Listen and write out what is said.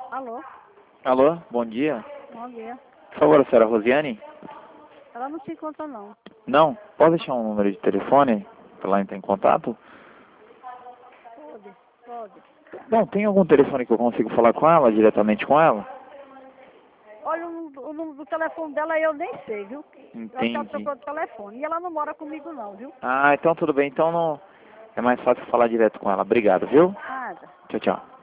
Alô? Alô, bom dia. Bom dia. Por favor, a senhora Rosiane? Ela não se encontra, não. Não? Pode deixar um número de telefone para ela entrar em contato? Pode, pode. Não, tem algum telefone que eu consigo falar com ela, diretamente com ela? Olha, o número do telefone dela eu nem sei, viu? Eu acho que ela Entendi. trocou de telefone. E ela não mora comigo, não, viu? Ah, então tudo bem. Então não... é mais fácil falar direto com ela. Obrigado, viu? Nada. Tchau, tchau.